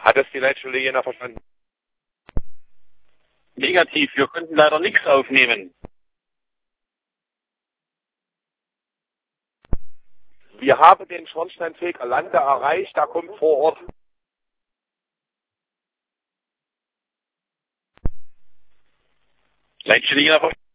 Hat das die Leitstelle Jena verstanden? Negativ, wir konnten leider nichts aufnehmen. Wir haben den Schornsteinfeger Lande erreicht, da kommt vor Ort. Leitstelle Jena verstanden.